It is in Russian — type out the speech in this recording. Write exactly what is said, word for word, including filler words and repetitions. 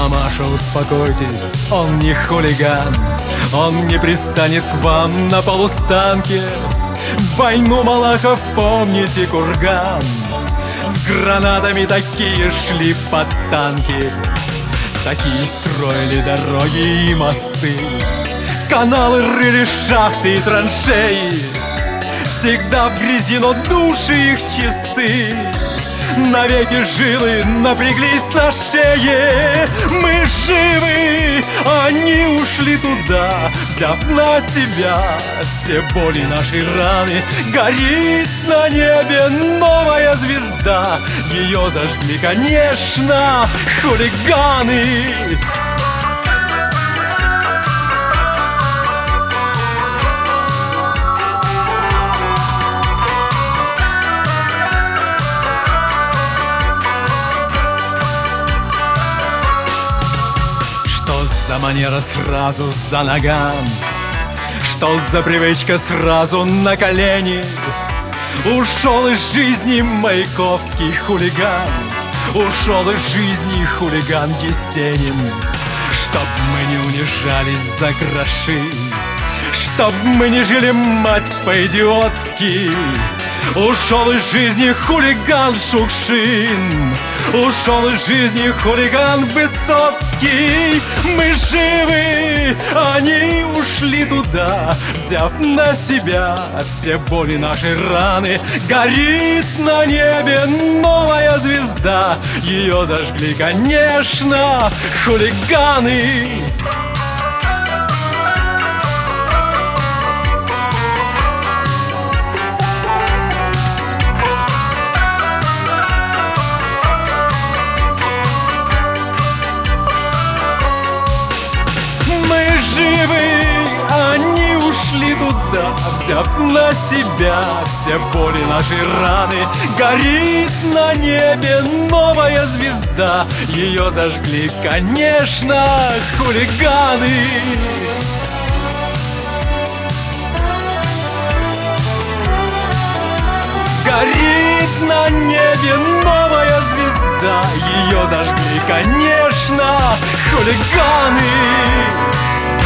Мамаша, успокойтесь, он не хулиган, он не пристанет к вам на полустанке. В войну Малахов, помните курган, с гранатами такие шли под танки. Такие строили дороги и мосты, каналы рыли, шахты и траншеи. Всегда в грязи, но души их чисты. Навеки жилы напряглись на шее. Мы живы, они ушли туда, взяв на себя все боли нашей раны. Горит на небе новая звезда, ее зажгли, конечно, хулиганы. За манера сразу за ногам, что за привычка сразу на колени. Ушел из жизни маяковский хулиган, ушел из жизни хулиган Есенин. Чтоб мы не унижались за гроши, чтоб мы не жили, мать, по-идиотски. Ушел из жизни хулиган Шукшин, ушел из жизни хулиган Высоцкий. Мы живы, они ушли туда, взяв на себя все боли нашей раны. Горит на небе новая звезда, ее зажгли, конечно, хулиганы. Они ушли туда, взяв на себя все боли нашей раны. Горит на небе новая звезда, ее зажгли, конечно, хулиганы. Горит на небе новая звезда, ее зажгли, конечно, хулиганы.